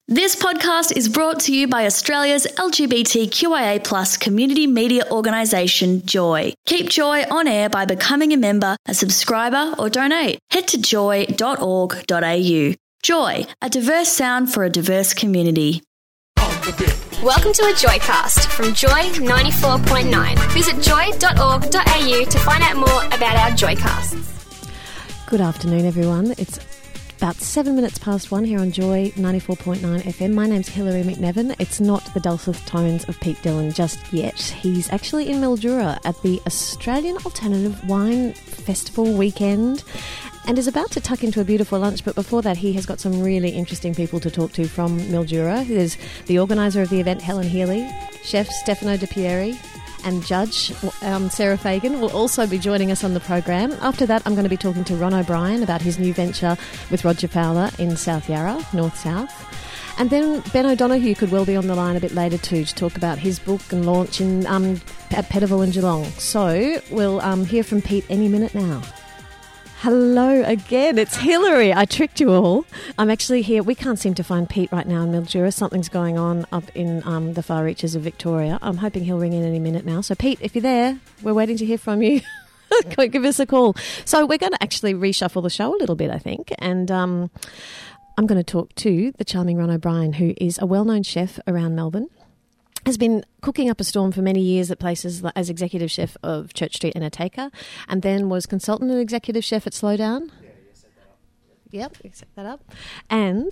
This podcast is brought to you by Australia's LGBTQIA+ community media organisation, Joy. Keep Joy on air by becoming a member, a subscriber or donate. Head to joy.org.au. Joy, a diverse sound for a diverse community. Welcome to a Joycast from Joy 94.9. Visit joy.org.au to find out more about our Joycasts. Good afternoon, everyone. It's about 7 minutes past 1 here on Joy 94.9 FM. My name's Hilary McNevin. It's not the dulcet tones of Pete Dillon just yet. He's actually in Mildura at the Australian Alternative Wine Festival weekend and is about to tuck into a beautiful lunch, but before that he has got some really interesting people to talk to from Mildura. There's the organiser of the event, Helen Healy, Chef Stefano Di Pieri, and Judge Sarah Fagan will also be joining us on the program. After that, I'm going to be talking to Ron O'Brien about his new venture with Roger Fowler in South Yarra, North-South. And then Ben O'Donoghue could well be on the line a bit later too to talk about his book and launch in at Petterville and Geelong. So we'll hear from Pete any minute now. Hello again, it's Hilary. I tricked you all. I'm actually here. We can't seem to find Pete right now in Mildura. Something's going on up in the far reaches of Victoria. I'm hoping he'll ring in any minute now. So Pete, if you're there, we're waiting to hear from you. Give us a call. So we're going to actually reshuffle the show a little bit, I think. And I'm going to talk to the charming Ron O'Brien, who is a well-known chef around Melbourne. Has been cooking up a storm for many years at places as executive chef of Church Street and Ateka, and then was consultant and executive chef at Slowdown. Yeah, you set that up. Yep, you set that up. And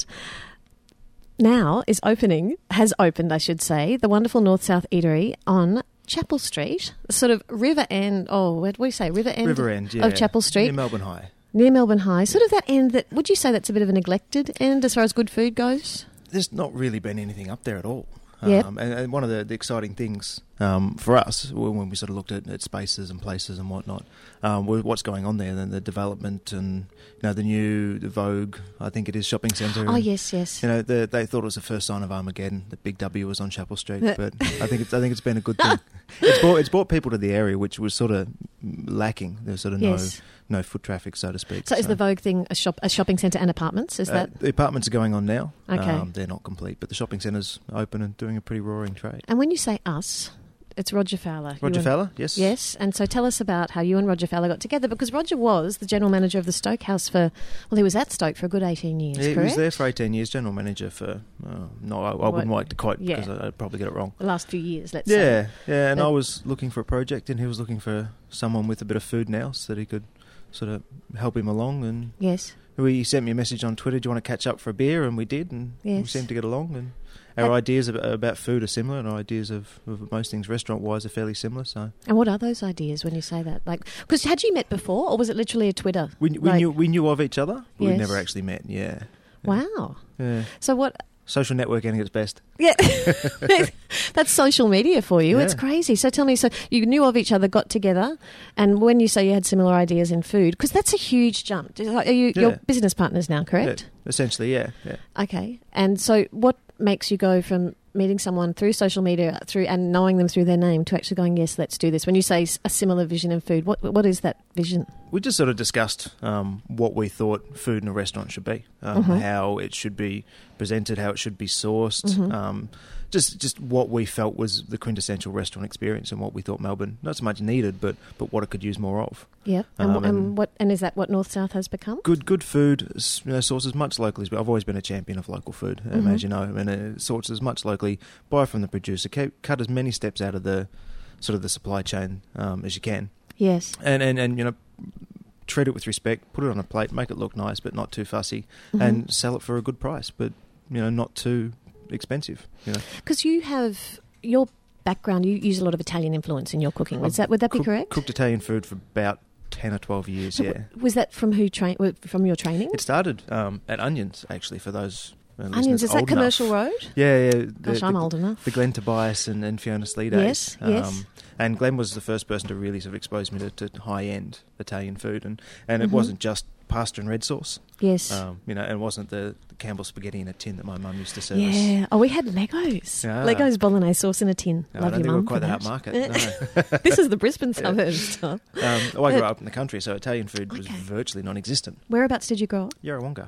now has opened, I should say, the wonderful North-South Eatery on Chapel Street, sort of river end, what do we say, river end? River end, yeah. Of Chapel Street. Near Melbourne High. Near Melbourne High. Sort of that end that, would you say that's a bit of a neglected end as far as good food goes? There's not really been anything up there at all. Yep. And one of the exciting things for us when we sort of looked at spaces and places and whatnot, what's going on there, and the development and the Vogue, I think it is, shopping centre. Oh, yes. They thought it was the first sign of Armageddon that Big W was on Chapel Street, but I think it's been a good thing. It's brought people to the area, which was sort of lacking. There's sort of no foot traffic, so to speak. So is the Vogue thing a shopping centre and apartments? Is that the apartments are going on now? Okay, they're not complete, but the shopping centre's open and doing a pretty roaring trade. And when you say us, it's Roger Fowler. Roger Fowler, yes. Yes, and so tell us about how you and Roger Fowler got together, because Roger was the general manager of the Stoke House he was at Stoke for a good 18 years, correct? He was there for 18 years, general manager for, I wouldn't like to quote because I'd probably get it wrong. The last few years, let's say. Yeah, and I was looking for a project and he was looking for someone with a bit of food now so that he could sort of help him along. And yes. He sent me a message on Twitter, do you want to catch up for a beer? And we did, and we seemed to get along. And our ideas about food are similar, and our ideas of most things restaurant-wise are fairly similar. So. And what are those ideas when you say that? Because had you met before, or was it literally a Twitter? We knew of each other, but we never actually met, yeah. Wow. Yeah. So what... Social networking at its best. Yeah, that's social media for you. Yeah. It's crazy. So tell me, so you knew of each other, got together, and when you say you had similar ideas in food, because that's a huge jump. Are you your business partners now, correct? Yeah, essentially, yeah. Okay, and so what makes you go from meeting someone through social media and knowing them through their name to actually going, yes, let's do this? When you say a similar vision in food, what is that vision? We just sort of discussed what we thought food in a restaurant should be, how it should be presented, how it should be sourced, just what we felt was the quintessential restaurant experience and what we thought Melbourne not so much needed, but what it could use more of. Yeah, and is that what North-South has become? Good food sources much locally. I've always been a champion of local food, as you know, and sources much locally. Buy from the producer. Cut as many steps out of the sort of the supply chain as you can. Yes, and treat it with respect. Put it on a plate. Make it look nice, but not too fussy, and sell it for a good price, but not too expensive. Because you have your background. You use a lot of Italian influence in your cooking. Would that be correct? Cooked Italian food for about 10 or 12 years. So yeah. Was that from from your training? It started at Onions, actually, for those. Onions, is that Commercial Road? Yeah. Gosh, I'm old enough. The Glenn Tobias and Fiona Slee days. Yes. And Glenn was the first person to really sort of expose me to high-end Italian food. And it wasn't just pasta and red sauce. Yes. It wasn't the Campbell spaghetti in a tin that my mum used to serve us. Yeah. Oh, we had Legos. Legos bolognese sauce in a tin. Love I don't your think mum we're quite that upmarket. No. This is the Brisbane suburbs stuff. I grew up in the country, so Italian food was virtually non-existent. Whereabouts did you grow up? Yarrawonga.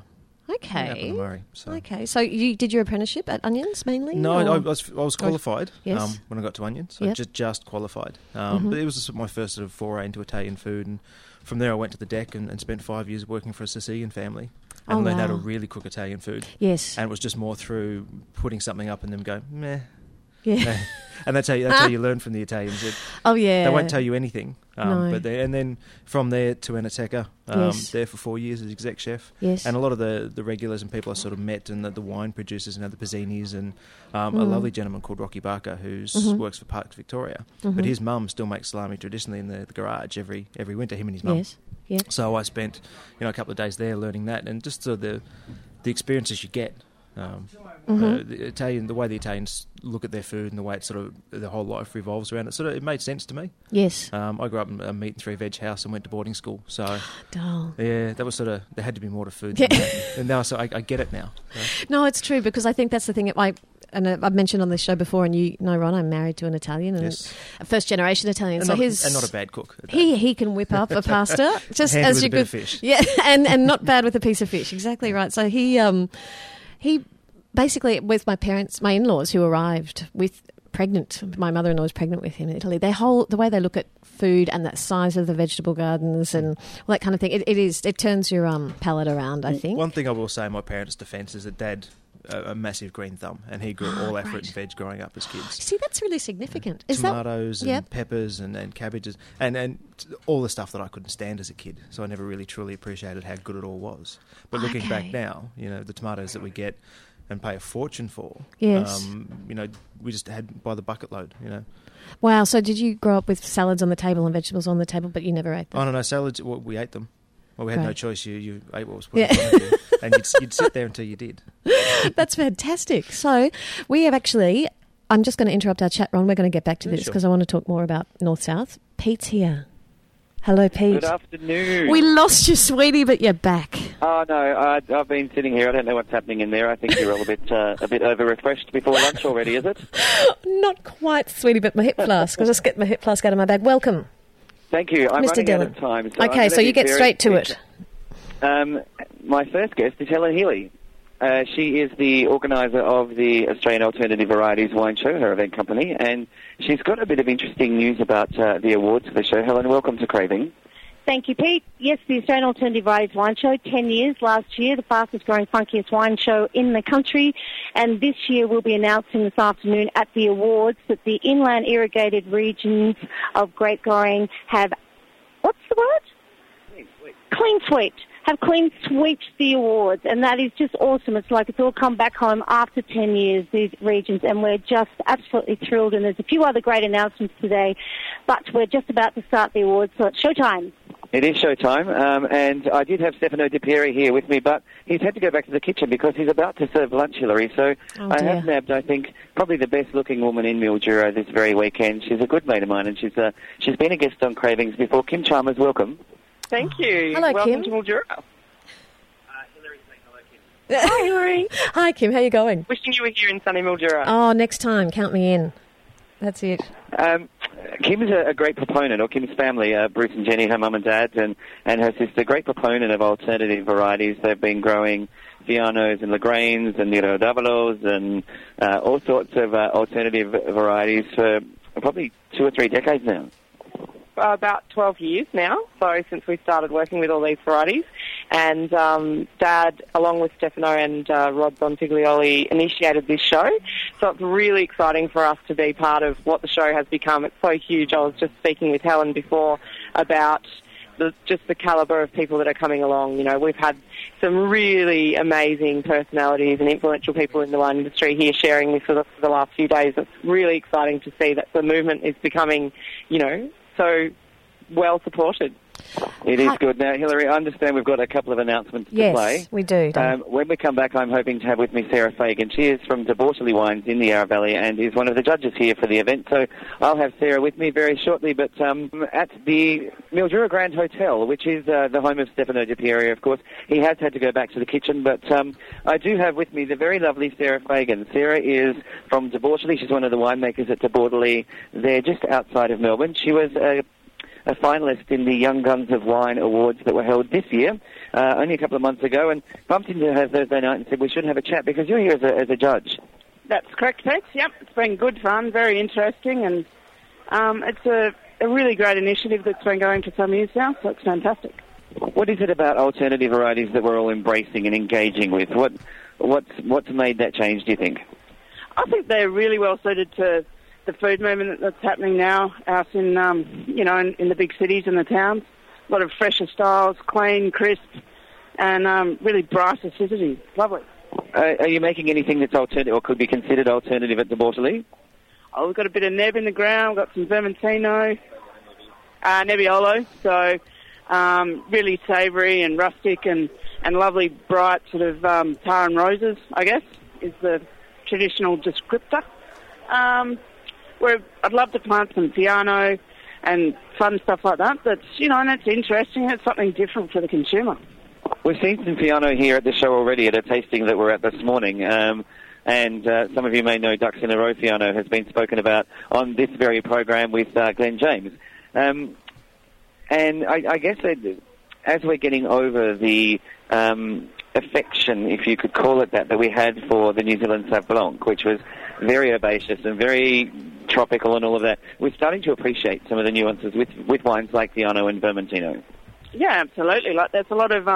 Okay. Up in the Murray. So. Okay. So you did your apprenticeship at Onions mainly? No, or? I was qualified Yes. when I got to Onions. So Yep. just qualified. But it was my first sort of foray into Italian food, and from there I went to the deck and spent 5 years working for a Sicilian family and learned how to really cook Italian food. Yes. And it was just more through putting something up and them going, meh. Yeah. And that's how you learn from the Italians. Oh, yeah. They won't tell you anything. No. And then from there to Enoteca, Yes. there for 4 years as exec chef. Yes. And a lot of the regulars and people I sort of met, and the wine producers, and the Pizzinis, and a lovely gentleman called Rocky Barker who works for Parks Victoria. But his mum still makes salami traditionally in the garage every winter, him and his mum. Yes. Yeah. So I spent a couple of days there learning that, and just the experiences you get. The way the Italians look at their food and the way it sort of their whole life revolves around it, it made sense to me. Yes. I grew up in a meat and 3 veg house and went to boarding school, so Dull. yeah, that was there had to be more to food than that. And now, so I get it now. So. No, it's true, because I think that's the thing. I've mentioned on this show before, and you know, Ron, I'm married to an Italian, and Yes. a first-generation Italian. And not a bad cook. He can whip up a pasta just Handy as with you a bit could. of fish. Yeah, and not bad with a piece of fish. Exactly right. So he basically, with my in-laws who arrived pregnant. My mother-in-law was pregnant with him in Italy. The way they look at food and that size of the vegetable gardens and all that kind of thing, it turns your palate around, I think. One thing I will say in my parents' defence is that Dad, a massive green thumb, and he grew all our fruit and veg growing up as kids. See, that's really significant. Tomatoes and peppers and cabbages and all the stuff that I couldn't stand as a kid. So I never really truly appreciated how good it all was. But looking back now, the tomatoes that we get and pay a fortune for, yes. We just had by the bucket load, Wow, so did you grow up with salads on the table and vegetables on the table, but you never ate them? Oh, no, salads, we ate them. Well, we had no choice. You ate what was put in front of you, and you'd sit there until you did. That's fantastic. So we have actually, I'm just going to interrupt our chat, Ron. We're going to get back to this because I want to talk more about North-South. Pete's here. Hello, Pete. Good afternoon. We lost you, sweetie, but you're back. Oh, no, I've been sitting here. I don't know what's happening in there. I think you're all a bit over-refreshed before lunch already, is it? Not quite, sweetie, but my hip flask. I'll just get my hip flask out of my bag. Welcome. Thank you. I'm Mr. running Dillon. out of time. Okay, so you get straight to it. My first guest is Helen Healy. She is the organiser of the Australian Alternative Varieties Wine Show, her event company, and she's got a bit of interesting news about the awards for the show. Helen, welcome to Craving. Thank you, Pete. Yes, the Australian Alternative Varieties Wine Show, 10 years last year, the fastest growing, funkiest wine show in the country. And this year we'll be announcing this afternoon at the awards that the inland irrigated regions of grape growing have, what's the word? Clean sweeped. Have clean sweeped the awards, and that is just awesome. It's like it's all come back home after 10 years, these regions, and we're just absolutely thrilled. And there's a few other great announcements today, but we're just about to start the awards, so it's showtime. It is showtime, and I did have Stefano Di Pieri here with me, but he's had to go back to the kitchen because he's about to serve lunch, Hillary. So I have nabbed, I think, probably the best-looking woman in Mildura this very weekend. She's a good mate of mine, and she's been a guest on Cravings before. Kim Chalmers, welcome. Thank you. Hello, welcome Kim. to Mildura. Hillary's saying hello, Kim. Hi, Hillary. Hi, Kim. How you going? Wishing you were here in sunny Mildura. Oh, next time. Count me in. That's it. Kim is a great proponent, or Kim's family, Bruce and Jenny, her mum and dad, and her sister, great proponent of alternative varieties. They've been growing Vianos and Lagranges and Nero d'Avalos and all sorts of alternative varieties for probably 2 or 3 decades now. About 12 years now, so since we started working with all these varieties. And Dad, along with Stefano and Rod Bonfiglioli, initiated this show. So it's really exciting for us to be part of what the show has become. It's so huge. I was just speaking with Helen before about just the calibre of people that are coming along. We've had some really amazing personalities and influential people in the wine industry here sharing this for the last few days. It's really exciting to see that the movement is becoming, so well supported. It is good. Now, Hillary, I understand we've got a couple of announcements to play. Yes, we do. When we come back, I'm hoping to have with me Sarah Fagan. She is from De Bortoli Wines in the Yarra Valley and is one of the judges here for the event. So I'll have Sarah with me very shortly. But at the Mildura Grand Hotel, which is the home of Stefano Di Pieri, of course, he has had to go back to the kitchen. But I do have with me the very lovely Sarah Fagan. Sarah is from De Bortoli. She's one of the winemakers at De Bortoli. They're just outside of Melbourne. She was a a finalist in the Young Guns of Wine Awards that were held this year, only a couple of months ago, and bumped into her Thursday night and said we should have a chat because you're here as a judge. That's correct, Tex. Yep, it's been good fun, very interesting, and it's a really great initiative that's been going for some years now, so it's fantastic. What is it about alternative varieties that we're all embracing and engaging with? What's made that change, do you think? I think they're really well suited to the food movement that's happening now out in, in the big cities and the towns. A lot of fresher styles, clean, crisp, and really bright acidity. Lovely. Are you making anything that's alternative or could be considered alternative at the Bortoli? Oh, we've got a bit of neb in the ground. We've got some Vermentino, Nebbiolo. So really savoury and rustic and lovely, bright sort of tar and roses, I guess, is the traditional descriptor. I'd love to plant some piano and fun stuff like that. That's, and it's interesting. It's something different for the consumer. We've seen some piano here at the show already at a tasting that we're at this morning. And some of you may know Ducks in a Row piano has been spoken about on this very program with Glenn James. And I guess as we're getting over the affection, if you could call it that we had for the New Zealand Sauv Blanc, which was very herbaceous and very tropical and all of that, we're starting to appreciate some of the nuances with wines like Diano and Vermentino. Yeah, absolutely. Like, there's a lot of,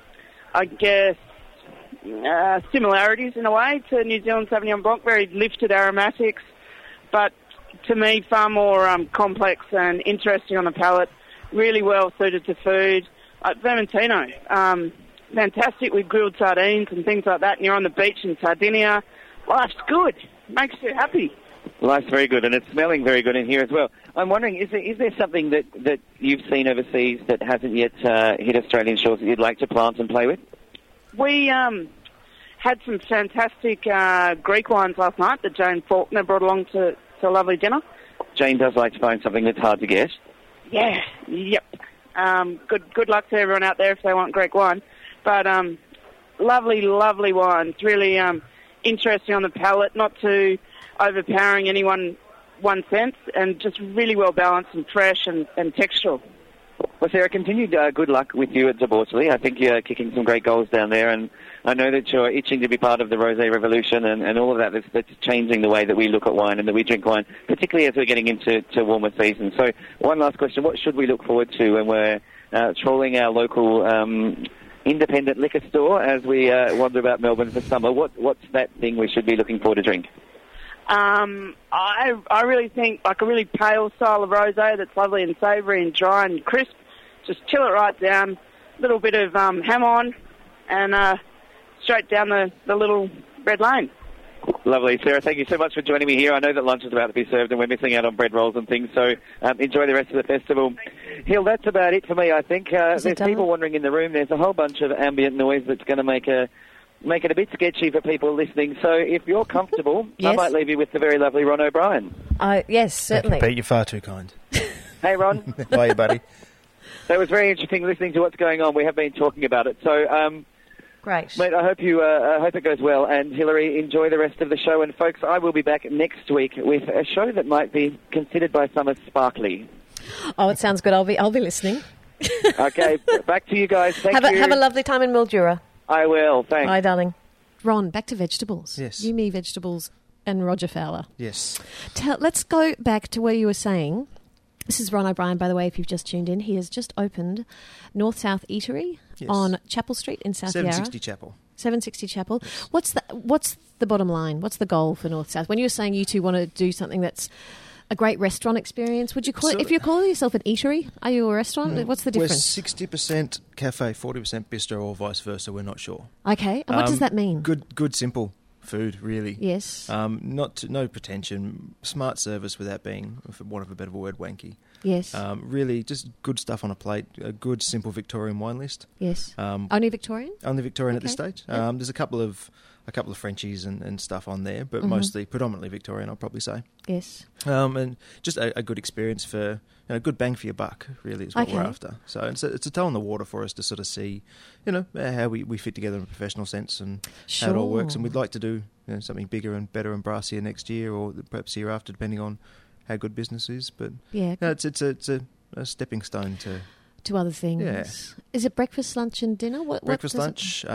similarities in a way to New Zealand Sauvignon Blanc, very lifted aromatics, but to me far more complex and interesting on the palate, really well suited to food. Vermentino, fantastic with grilled sardines and things like that, and you're on the beach in Sardinia. Life's good. Makes you happy. Life's very good, and it's smelling very good in here as well. I'm wondering, is there something that you've seen overseas that hasn't yet hit Australian shores that you'd like to plant and play with? We had some fantastic Greek wines last night that Jane Faulkner brought along to a lovely dinner. Jane does like to find something that's hard to get. Yeah, yep. Good luck to everyone out there if they want Greek wine. But lovely wines, really interesting on the palate, not too overpowering any one sense, and just really well balanced and fresh and textural. Well, Sarah, continued good luck with you at De Bortoli. I think you're kicking some great goals down there, and I know that you're itching to be part of the rosé revolution and all of that. That's changing the way that we look at wine and that we drink wine, particularly as we're getting into warmer seasons. So one last question, what should we look forward to when we're trawling our local independent liquor store as we wander about Melbourne for summer? What's that thing we should be looking for to drink? I really think like a really pale style of rosé that's lovely and savoury and dry and crisp. Just chill it right down, a little bit of ham on, and straight down the little red lane. Lovely. Sarah, thank you so much for joining me here. I know that lunch is about to be served and we're missing out on bread rolls and things, so enjoy the rest of the festival. Hill, that's about it for me, I think. There's people wandering in the room. There's a whole bunch of ambient noise that's going to make it a bit sketchy for people listening. So if you're comfortable, yes. I might leave you with the very lovely Ron O'Brien. Yes, certainly. Pete, you're far too kind. Hey, Ron. How are you, buddy? That was very interesting listening to what's going on. We have been talking about it. So, great. Mate, I hope it goes well. And Hillary, enjoy the rest of the show. And folks, I will be back next week with a show that might be considered by some as sparkly. Oh, it sounds good. I'll be listening. Okay, back to you guys. Thank you. Have a lovely time in Mildura. I will. Thanks. Bye, darling. Ron, back to vegetables. Yes. You, me, vegetables, and Roger Fowler. Yes. Let's go back to where you were saying. This is Ron O'Brien, by the way, if you've just tuned in. He has just opened North-South Eatery on Chapel Street in South Yarra. 760 Chapel. 760 Chapel. Yes. What's the bottom line? What's the goal for North-South? When you were saying you two want to do something that's a great restaurant experience, would you call it, if you're calling yourself an eatery, are you a restaurant? What's the difference? We're 60% cafe, 40% bistro, or vice versa. We're not sure. Okay. And what does that mean? Good, simple food, really. Yes. No pretension. Smart service without being, for want of a better word, wanky. Yes. Really, just good stuff on a plate. A good, simple Victorian wine list. Yes. Only Victorian? Only Victorian at this stage. Yep. There's a couple of Frenchies and stuff on there, but predominantly Victorian, I'll probably say. Yes. And just a good experience for a good bang for your buck, really, is what we're after. So it's a toe in the water for us to sort of see, how we fit together in a professional sense and how it all works. And we'd like to do something bigger and better and brassier next year, or perhaps the year after, depending on how good business is. But it's a stepping stone to other things. Yeah. Is it breakfast, lunch and dinner? Breakfast, lunch,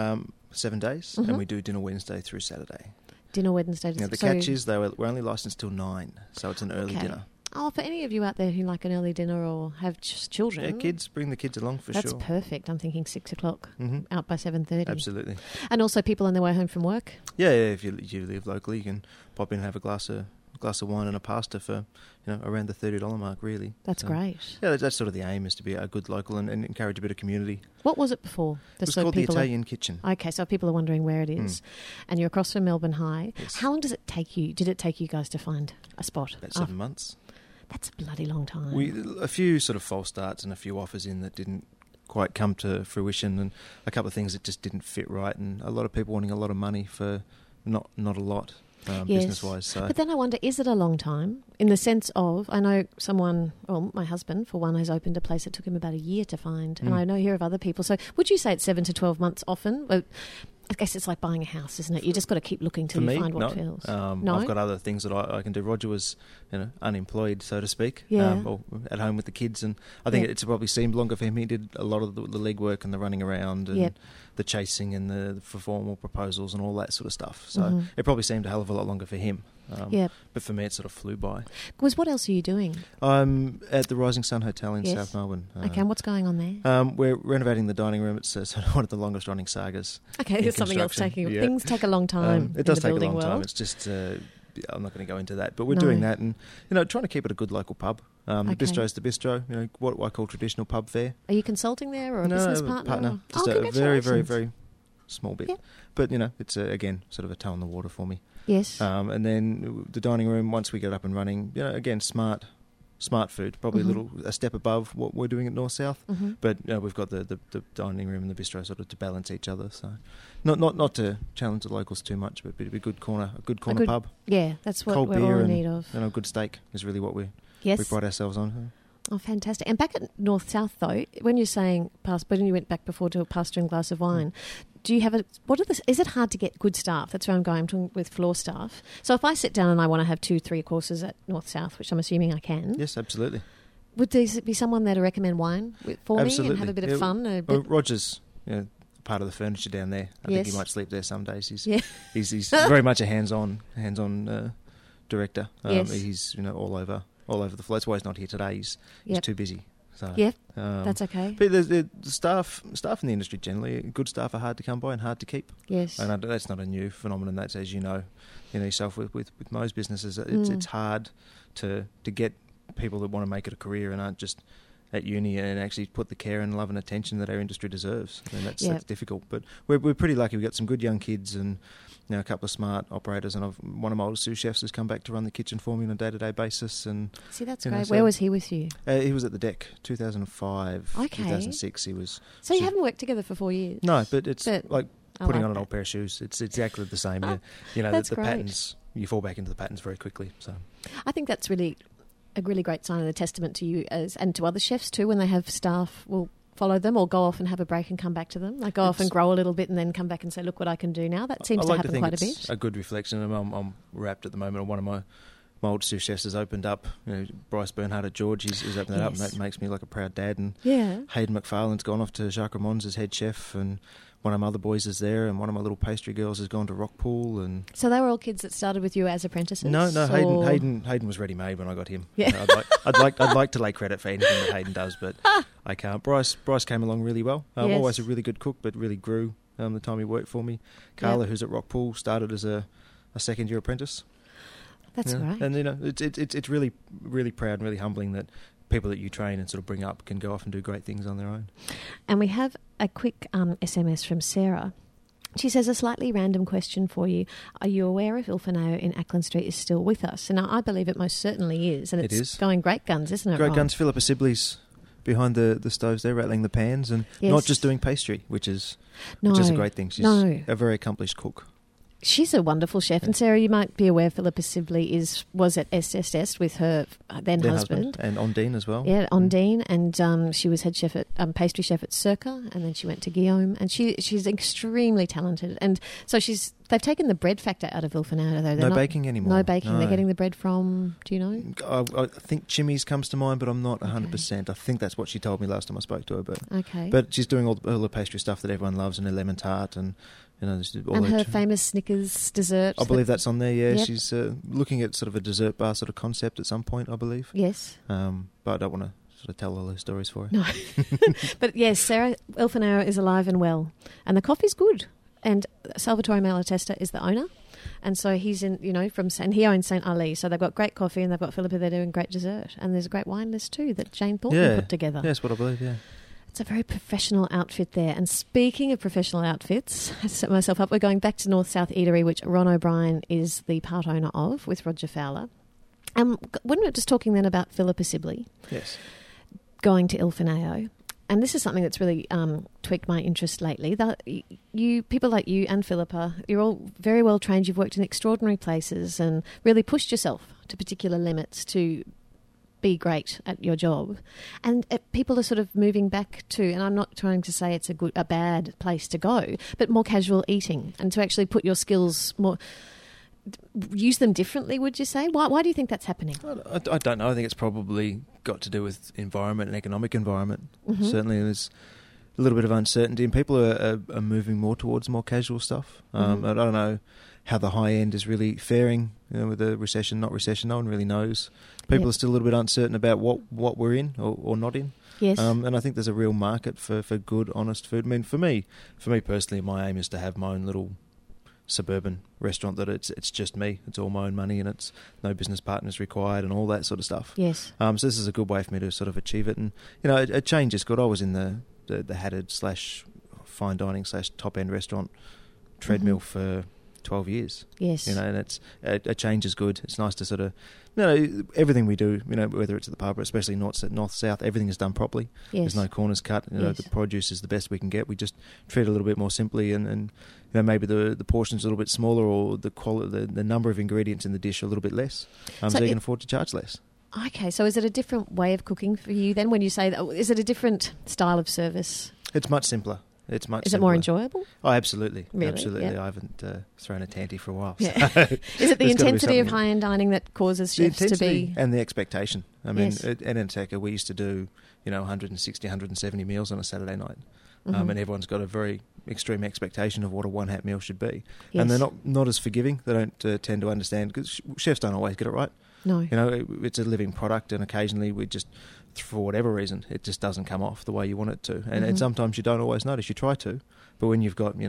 7 days, and we do dinner Wednesday through Saturday. Dinner Wednesday to The catch is, though, we're only licensed till 9, so it's an early dinner. Oh, for any of you out there who like an early dinner or have children. Yeah, kids, bring the kids along for sure. That's perfect. I'm thinking 6 o'clock, out by 7:30. Absolutely. And also people on their way home from work? Yeah, if you live locally, you can pop in and have a glass of wine and a pasta for, around the $30 mark, really. That's great. Yeah, that's sort of the aim, is to be a good local and encourage a bit of community. What was it before? It was called the Italian Kitchen. Okay, so people are wondering where it is. And you're across from Melbourne High. Yes. How long does it take you? Did it take you guys to find a spot? About 7 months. That's a bloody long time. A few sort of false starts and a few offers in that didn't quite come to fruition, and a couple of things that just didn't fit right, and a lot of people wanting a lot of money for not a lot. Business-wise. So. But then I wonder, is it a long time? In the sense of, I know someone, my husband, for one, has opened a place that took him about a year to find, and I know here of other people. So would you say it's 7 to 12 months often? Well, I guess it's like buying a house, isn't it? You just got to keep looking till you find what feels. No? I've got other things that I can do. Roger was, unemployed, so to speak, or at home with the kids, and I think it's probably seemed longer for him. He did a lot of the legwork and the running around and the chasing and the for formal proposals and all that sort of stuff. So it probably seemed a hell of a lot longer for him. But for me, it sort of flew by. Because what else are you doing? I'm at the Rising Sun Hotel in South Melbourne. Okay, and what's going on there? We're renovating the dining room. It's one of the longest running sagas. Okay, there's something else taking... Things take a long time. It does in the take a long world. time. It's just... I'm not going to go into that, but we're doing that, and trying to keep it a good local pub. The bistro's the bistro. What I call traditional pub fare. Are you consulting there, or a business partner? Just a very, very, very small bit. But it's again sort of a toe in the water for me. Yes. And then the dining room, once we get up and running, again smart food, probably a step above what we're doing at North South. But we've got the dining room and the bistro sort of to balance each other. So not to challenge the locals too much, but a good corner pub. Yeah, that's what cold we're beer all in need of. And a good steak is really what we pride ourselves on. Oh, fantastic. And back at North South, though, when you're saying when you went back before to a pasta and glass of wine, do you have is it hard to get good staff? That's where I'm going. I'm talking with floor staff. So if I sit down and I want to have 2-3 courses at North South, which I'm assuming I can. Yes, absolutely. Would there be someone there to recommend wine for me and have a bit of fun? Roger's part of the furniture down there. I think he might sleep there some days. He's very much a hands-on director. He's all over the floor. That's why he's not here today. He's too busy. So, that's okay. But the staff in the industry generally, good staff are hard to come by and hard to keep. Yes, and that's not a new phenomenon. That's, as you know yourself with most businesses, it's hard to get people that want to make it a career and aren't just at uni and actually put the care and love and attention that our industry deserves. And that's difficult. But we're pretty lucky. We've got some good young kids and a couple of smart operators, and one of my oldest sous chefs has come back to run the kitchen for me on a day-to-day basis. And see, that's great. Where was he with you? He was at the Deck, 2005, 2006. He was. So you haven't worked together for 4 years? No, but it's like putting on an old pair of shoes. It's exactly the same. The patterns. You fall back into the patterns very quickly. So I think that's really a really great sign and a testament to you and to other chefs too, when they have staff will follow them or go off and have a break and come back to them. Like go off and grow a little bit and then come back and say, look what I can do now. That seems to happen quite a bit. A good reflection. I'm wrapped at the moment. One of my old sous chefs has opened up. Bryce Bernhardt at George, he's opened that up, and that makes me like a proud dad. And Hayden McFarlane's gone off to Jacques Ramon's as head chef, and one of my other boys is there, and one of my little pastry girls has gone to Rockpool. And so they were all kids that started with you as apprentices? No, Hayden was ready-made when I got him. Yeah. I'd like to lay credit for anything that Hayden does, but I can't. Bryce came along really well. Always a really good cook, but really grew the time he worked for me. Carla, who's at Rockpool, started as a second-year apprentice. That's right. And it's really, really proud and really humbling that people that you train and sort of bring up can go off and do great things on their own. And we have a quick SMS from Sarah. She says, a slightly random question for you. Are you aware if Ilfenau in Ackland Street is still with us? And I believe it most certainly is. And it's going great guns, isn't it? Great guns. Philippa Sibley's behind the stoves there, rattling the pans, and not just doing pastry, which is a great thing. She's a very accomplished cook. She's a wonderful chef. And Sarah, you might be aware Philippa Sibley was at SSS with her then husband. And Ondine as well. Yeah, Ondine. And she was head chef at pastry chef at Circa, and then she went to Guillaume. And she's extremely talented. And so they've taken the bread factor out of Ilfenauer, though. No baking anymore. No baking. No. They're getting the bread from, do you know? I think Chimmy's comes to mind, but I'm not 100%. I think that's what she told me last time I spoke to her. But she's doing all the pastry stuff that everyone loves, and her lemon tart and... and her famous Snickers dessert. I believe that's on there, yeah. Yep. She's looking at sort of a dessert bar sort of concept at some point, I believe. Yes. But I don't want to sort of tell all those stories for her. No. But yes, Sarah Ilfenauer is alive and well. And the coffee's good. And Salvatore Malatesta is the owner. And so he's in, and he owns St. Ali. So they've got great coffee and they've got Philippa there doing great dessert. And there's a great wine list too that Jane Thornton put together. Yeah, that's what I believe, yeah. It's a very professional outfit there. And speaking of professional outfits, I set myself up. We're going back to North South Eatery, which Ron O'Brien is the part owner of, with Roger Fowler. And when we were just talking then about Philippa Sibley going to Ilfenauer, and this is something that's really tweaked my interest lately. People like you and Philippa, you're all very well trained. You've worked in extraordinary places and really pushed yourself to particular limits to be great at your job, and people are sort of moving back to, and I'm not trying to say it's a bad place to go, but more casual eating, and to actually put your skills more, use them differently. Would you say? Why do you think that's happening? I don't know. I think it's probably got to do with environment and economic environment. Mm-hmm. Certainly, there's a little bit of uncertainty, and people are moving more towards more casual stuff. I don't know how the high end is really faring, with the recession, not recession. No one really knows. People are still a little bit uncertain about what we're in or not in. Yes. And I think there's a real market for good, honest food. I mean, for me personally, my aim is to have my own little suburban restaurant that it's just me. It's all my own money, and it's no business partners required and all that sort of stuff. Yes. So this is a good way for me to sort of achieve it. And, a change is good. I was in the hatted / fine dining / top end restaurant treadmill for 12 years. Yes. And it's a change is good. It's nice to sort of, everything we do, whether it's at the pub or especially north, south, everything is done properly. Yes. There's no corners cut. The produce is the best we can get. We just treat it a little bit more simply, and maybe the portion's a little bit smaller, or the quality, the number of ingredients in the dish are a little bit less. So you can afford to charge less. Okay, so is it a different way of cooking for you then when you say that? Is it a different style of service? It's much simpler. Is it more enjoyable? Oh, absolutely. Really? Absolutely. Yeah. I haven't thrown a tanty for a while. Yeah. So is it the intensity of high-end dining that causes chefs to be... and the expectation. I mean, at Enteca, we used to do, 160, 170 meals on a Saturday night. And everyone's got a very extreme expectation of what a one-hat meal should be. Yes. And they're not as forgiving. They don't tend to understand, because chefs don't always get it right. No. It's a living product, and occasionally we just, for whatever reason, it just doesn't come off the way you want it to. And sometimes you don't always notice. You try to, but when you've got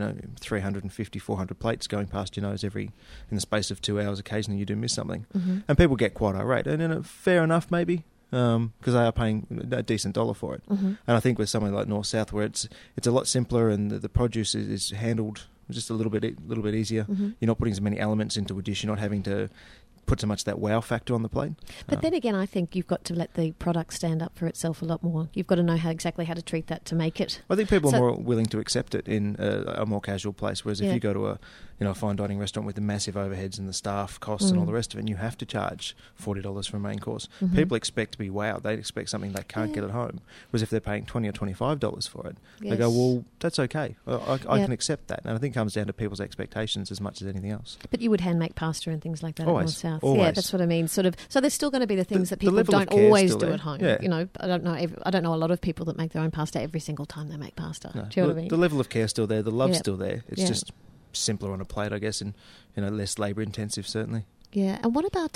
350, 400 plates going past your nose in the space of 2 hours, occasionally you do miss something, and people get quite irate. And fair enough, maybe, because they are paying a decent dollar for it. And I think with somewhere like North South, where it's a lot simpler, and the produce is handled just a little bit easier. You're not putting so many elements into a dish. You're not having to put so much that wow factor on the plate. But then again, I think you've got to let the product stand up for itself a lot more. You've got to know exactly how to treat that to make it. I think people are more willing to accept it in a more casual place, whereas if you go to a fine dining restaurant with the massive overheads and the staff costs and all the rest of it, and you have to charge $40 for a main course, people expect to be wowed. They expect something they can't get at home. Whereas if they're paying $20 or $25 for it, they go, well, that's okay. I can accept that. And I think it comes down to people's expectations as much as anything else. But you would hand make pasta and things like that always, at North South. Always. Yeah, that's what I mean. Sort of. So there's still going to be the things that people don't always do at home. Yeah. I don't know a lot of people that make their own pasta every single time they make pasta. No, do you know what I mean? The level of care is still there. The love's still there. It's just simpler on a plate, I guess, and less labour intensive, certainly. Yeah. And what about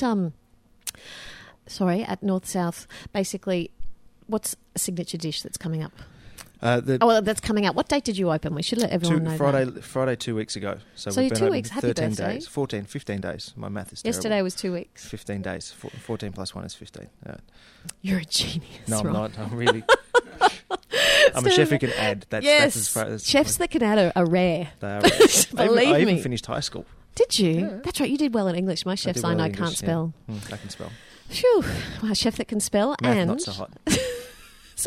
at North South? Basically, what's a signature dish that's coming up? That's coming out. What date did you open? We should let everyone know Friday 2 weeks ago. So you're been 2 weeks. Happy 13 birthday. days. 15 days. My math is terrible. Yesterday was 2 weeks. 15 days. 14 plus 1 is 15. You're a genius. No, I'm Ron. not. I'm really... I'm a chef who can add. That's chefs that can add are rare. They are rare. Believe me. I even finished high school. Did you? Yeah. That's right. You did well in English. Most chefs I know can't spell. I can spell. Phew. Well, a chef that can spell Math and... not so hot. So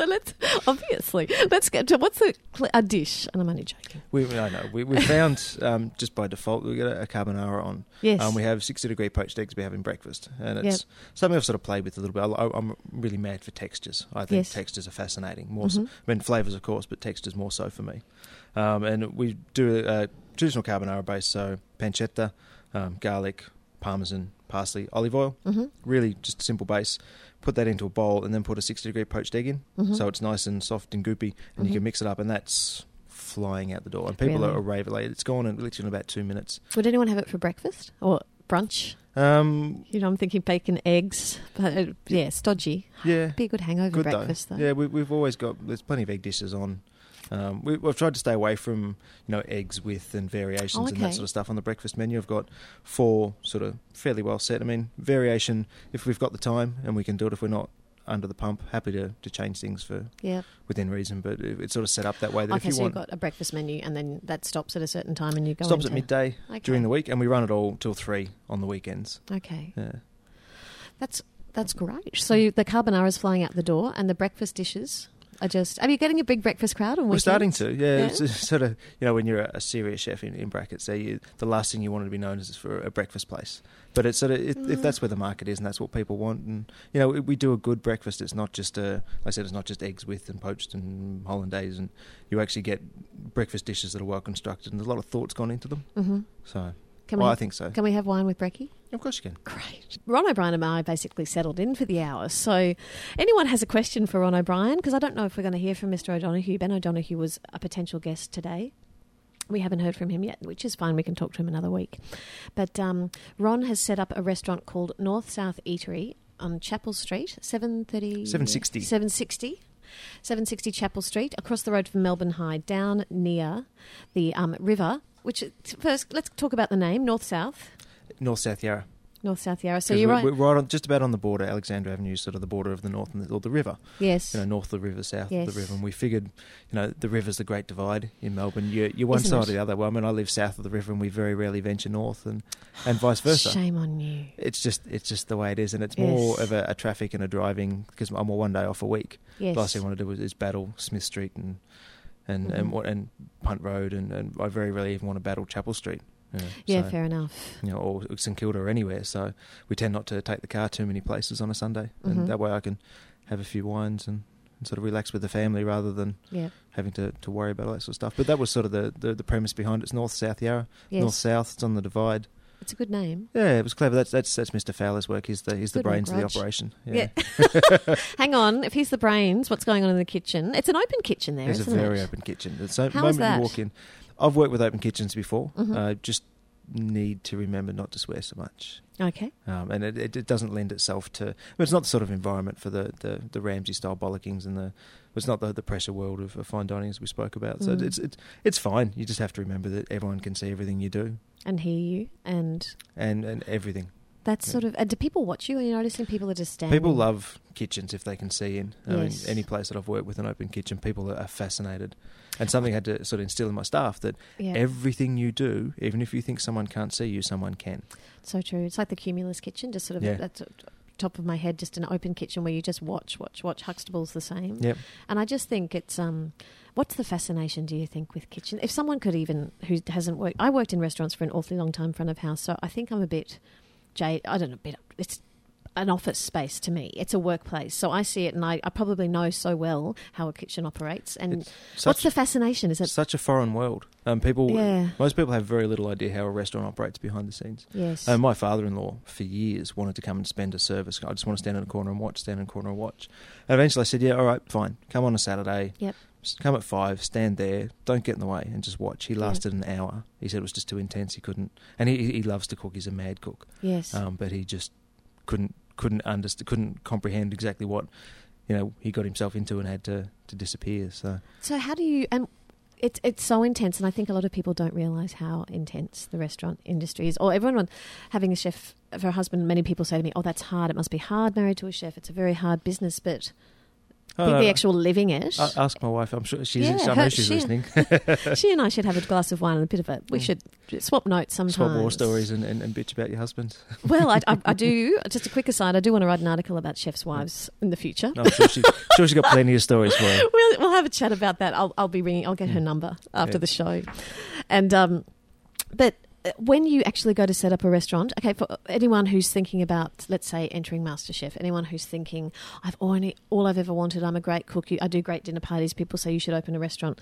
let's get to what's a dish, and I'm only joking. We found just by default we get a carbonara on. Yes. We have 60-degree poached eggs we have in breakfast, and it's something I've sort of played with a little bit. I'm really mad for textures. I think textures are fascinating. More, I mean flavours of course, but textures more so for me. And we do a traditional carbonara base, so pancetta, garlic, parmesan, parsley, olive oil. Really just a simple base. Put that into a bowl and then put a 60-degree poached egg in, so it's nice and soft and goopy, and you can mix it up, and that's flying out the door. And people are rave elated. It's gone in literally in about 2 minutes. Would anyone have it for breakfast or brunch? I'm thinking bacon, eggs. But, stodgy. Yeah, be a good hangover breakfast though. Yeah, we've always got. There's plenty of egg dishes on. We've tried to stay away from eggs with and variations and that sort of stuff on the breakfast menu. I've got 4 sort of fairly well set. I mean, variation if we've got the time, and we can do it if we're not under the pump. Happy to change things for within reason, but it's sort of set up that way that if you want. You've got a breakfast menu, and then that stops at a certain time, and you go. Stops at midday during the week, and we run it all till 3 on the weekends. Okay. Yeah. That's great. So the carbonara is flying out the door, and the breakfast dishes. Are you getting a big breakfast crowd on weekends? We're starting to, yeah. It's sort of, when you're a serious chef in brackets, the last thing you want to be known as is for a breakfast place. But it's sort of, if that's where the market is and that's what people want, and we do a good breakfast. It's not just like I said, it's not just eggs with and poached and hollandaise, and you actually get breakfast dishes that are well constructed, and there's a lot of thought's gone into them. So. I think so. Can we have wine with brekkie? Of course you can. Great. Ron O'Brien and I basically settled in for the hour. So anyone has a question for Ron O'Brien? Because I don't know if we're going to hear from Mr. O'Donoghue. Ben O'Donoghue was a potential guest today. We haven't heard from him yet, which is fine. We can talk to him another week. But Ron has set up a restaurant called North South Eatery on Chapel Street, 760 Chapel Street, across the road from Melbourne High, down near the river. Which first, let's talk about the name, North South. North South Yarra. North South Yarra. So you're right. We're right on, just about on the border. Alexandra Avenue is sort of the border of the north or the river. Yes. North of the river, south of the river. And we figured, the river's the great divide in Melbourne. You're one side or the other. Well, I mean, I live south of the river, and we very rarely venture north, and vice versa. Shame on you. It's just the way it is, and it's more of a traffic and a driving, because I'm one day off a week. Yes. The last thing I want to do is battle Smith Street and Punt Road, and I very rarely even want to battle Chapel Street. Fair enough. Or St Kilda or anywhere. So we tend not to take the car too many places on a Sunday, and that way I can have a few wines and sort of relax with the family rather than having to worry about all that sort of stuff. But that was sort of the premise behind it. It's North South Yarra, North South. It's on the divide. It's a good name. Yeah, it was clever. That's Mr. Fowler's work. He's the brains of the operation. Yeah. Hang on. If he's the brains, what's going on in the kitchen? It's an open kitchen there, isn't it? It's a very open kitchen. So how is that? You walk in, I've worked with open kitchens before. Just need to remember not to swear so much. Okay. And it doesn't lend itself to. It's not the sort of environment for the Ramsay style bollockings and it's not the pressure world of fine dining as we spoke about. So it's fine. You just have to remember that everyone can see everything you do and hear you and everything. That's sort of. Do people watch you? Are you noticing people are just standing? People love kitchens if they can see in. Yes. I mean, any place that I've worked with an open kitchen, people are fascinated. And something I had to sort of instill in my staff that everything you do, even if you think someone can't see you, someone can. So true. It's like the Cumulus kitchen, just sort of that's top of my head, just an open kitchen where you just watch. Huxtable's the same. Yep. And I just think it's what's the fascination, do you think, with kitchen? If someone could even, who hasn't worked, I worked in restaurants for an awfully long time, front of house, so I think I'm a bit it's an office space to me. It's a workplace. So I see it and I probably know so well how a kitchen operates. And what's the fascination? Is it such a foreign world? Most people have very little idea how a restaurant operates behind the scenes. Yes. My father-in-law for years wanted to come and spend a service. I just want to stand in a corner and watch, And eventually I said, yeah, all right, fine. Come on a Saturday. Yep. Come at 5, stand there, don't get in the way, and just watch. He lasted an hour. He said it was just too intense. He couldn't, and he loves to cook. He's a mad cook. Yes. But he just couldn't comprehend exactly what he got himself into and had to disappear. So how do you? It's so intense, and I think a lot of people don't realise how intense the restaurant industry is. Or everyone having a chef for a husband. Many people say to me, "Oh, that's hard. It must be hard married to a chef. It's a very hard business." But the actual living it. Ask my wife. I'm sure Yeah, I know she's listening. She and I should have a glass of wine and a bit of it. We should swap notes sometimes. Swap war stories and bitch about your husband. Well, I do. Just a quick aside, I do want to write an article about chefs' wives in the future. No, I'm sure she's got plenty of stories for you. We'll have a chat about that. I'll be ringing. I'll get her number after the show. And but when you actually go to set up a restaurant, okay, for anyone who's thinking about, let's say, entering MasterChef, anyone who's thinking, all I've ever wanted, I'm a great cook, I do great dinner parties, people say you should open a restaurant.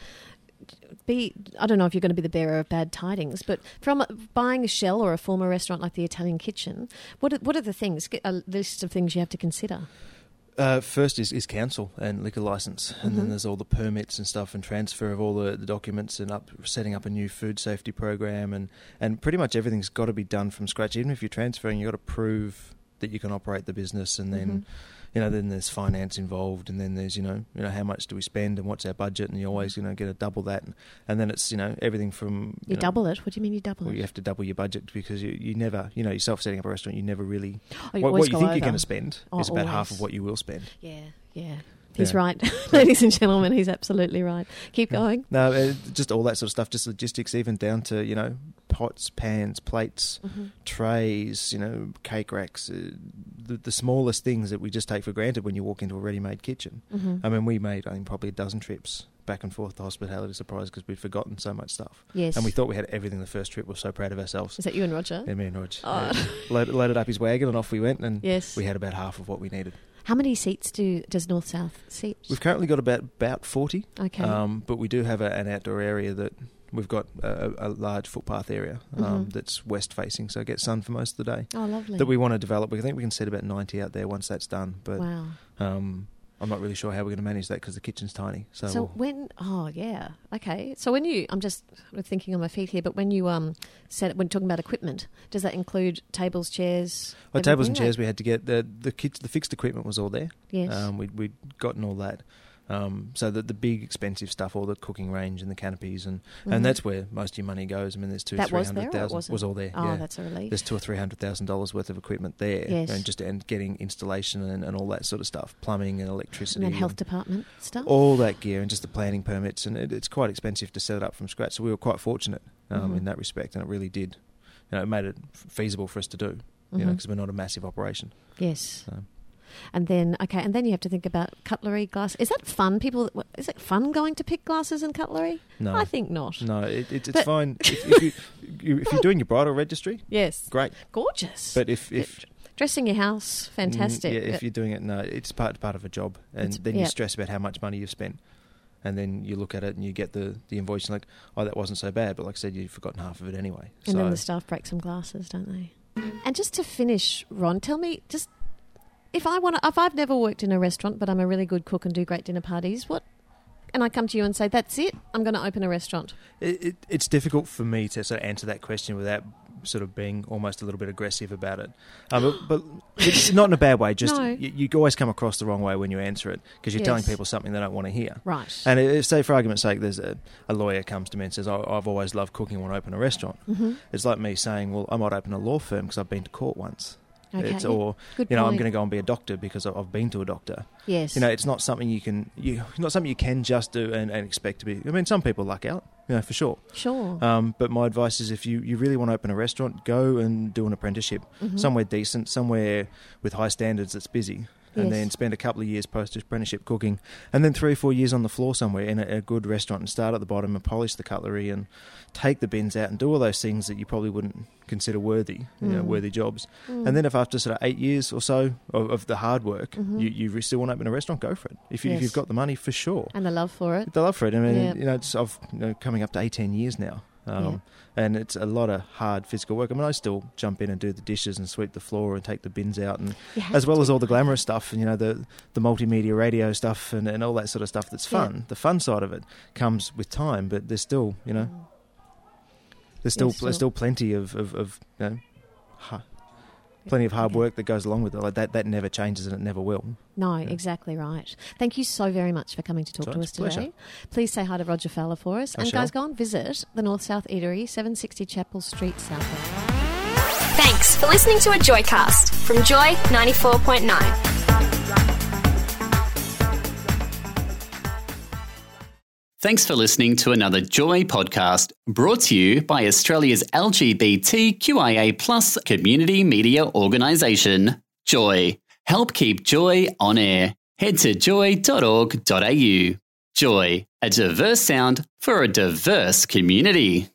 I don't know if you're going to be the bearer of bad tidings, but from buying a shell or a former restaurant like the Italian Kitchen, what are the things, a list of things you have to consider? First is council and liquor license, and then there's all the permits and stuff and transfer of all the documents and setting up a new food safety program and pretty much everything's got to be done from scratch. Even if you're transferring, you've got to prove that you can operate the business, and then then there's finance involved, and then there's how much do we spend and what's our budget, and you always get to double that, and then it's everything from you double it. What do you mean you double it? You have to double your budget because you never yourself setting up a restaurant, you never really what you think you're going to spend is about half of what you will spend. Yeah. He's right. Ladies and gentlemen, he's absolutely right. Keep going. No, just all that sort of stuff, just logistics, even down to, pots, pans, plates, trays, cake racks, the smallest things that we just take for granted when you walk into a ready-made kitchen. I mean, we made, I think, probably a dozen trips back and forth to Hospitality Surprise because we'd forgotten so much stuff. Yes. And we thought we had everything the first trip. We were so proud of ourselves. Is that you and Roger? Yeah, me and Roger. Oh. Loaded up his wagon and off we went, and yes. we had about half of what we needed. How many seats does North South seat? We've currently got about 40. Okay. But we do have an outdoor area that we've got a large footpath area that's west facing, so it gets sun for most of the day. Oh, lovely. That we want to develop. We think we can set about 90 out there once that's done. But wow. I'm not really sure how we're going to manage that because the kitchen's tiny. So okay. So when I'm just thinking on my feet here, but when you when talking about equipment, does that include tables, chairs? Tables and chairs we had to get. The fixed equipment was all there. Yes. We'd gotten all that. So the big expensive stuff, all the cooking range and the canopies, and that's where most of your money goes. I mean, there's $200,000-300,000 was all there. Oh, yeah. that's a relief. There's $200,000-300,000 worth of equipment there, yes. and getting installation and all that sort of stuff, plumbing and electricity, and then health department stuff, all that gear, and just the planning permits, and it's quite expensive to set it up from scratch. So we were quite fortunate in that respect, and it really did, it made it feasible for us to do, because we're not a massive operation. Yes. And then you have to think about cutlery, glass. Is that fun? Is it fun going to pick glasses and cutlery? No, I think not. No, it's fine if you're doing your bridal registry. Yes, great, gorgeous. But if dressing your house, fantastic. If you're doing it, no, it's part of a job, and then you stress about how much money you've spent, and then you look at it and you get the invoice and that wasn't so bad, but like I said, you've forgotten half of it anyway. And then the staff break some glasses, don't they? And just to finish, Ron, tell me just. If I've never worked in a restaurant, but I'm a really good cook and do great dinner parties, and I come to you and say, that's it, I'm going to open a restaurant. It's difficult for me to sort of answer that question without sort of being almost a little bit aggressive about it. But it's not in a bad way, just no. you always come across the wrong way when you answer it because you're telling people something they don't want to hear. Right. And if, say, for argument's sake, there's a lawyer comes to me and says, I've always loved cooking, I want to open a restaurant. It's like me saying, well, I might open a law firm because I've been to court once. Okay. I'm going to go and be a doctor because I've been to a doctor. Yes. It's not something you can just do and expect to be. I mean, some people luck out, for sure. Sure. But my advice is if you really want to open a restaurant, go and do an apprenticeship somewhere decent, somewhere with high standards that's busy. And then spend a couple of years post-apprenticeship cooking, and then 3 or 4 years on the floor somewhere in a good restaurant and start at the bottom and polish the cutlery and take the bins out and do all those things that you probably wouldn't consider worthy jobs. And then if after sort of 8 years or so of the hard work, you still want to open a restaurant, go for it. If you've got the money, for sure. And the love for it. The love for it. I mean, I've coming up to 18 years now. And it's a lot of hard physical work. I mean, I still jump in and do the dishes and sweep the floor and take the bins out, and as well as all the glamorous stuff and the multimedia radio stuff and all that sort of stuff that's fun. The fun side of it comes with time, but there's still there's still plenty of plenty of hard work that goes along with it. Like that never changes and it never will. No, exactly right. Thank you so very much for coming to talk to us today. Pleasure. Please say hi to Roger Fowler for us. And guys, go and visit the North South Eatery, 760 Chapel Street, Southall. Thanks for listening to a Joycast from Joy 94.9. Thanks for listening to another Joy podcast brought to you by Australia's LGBTQIA+ community media organisation, Joy. Help keep Joy on air. Head to joy.org.au. Joy, a diverse sound for a diverse community.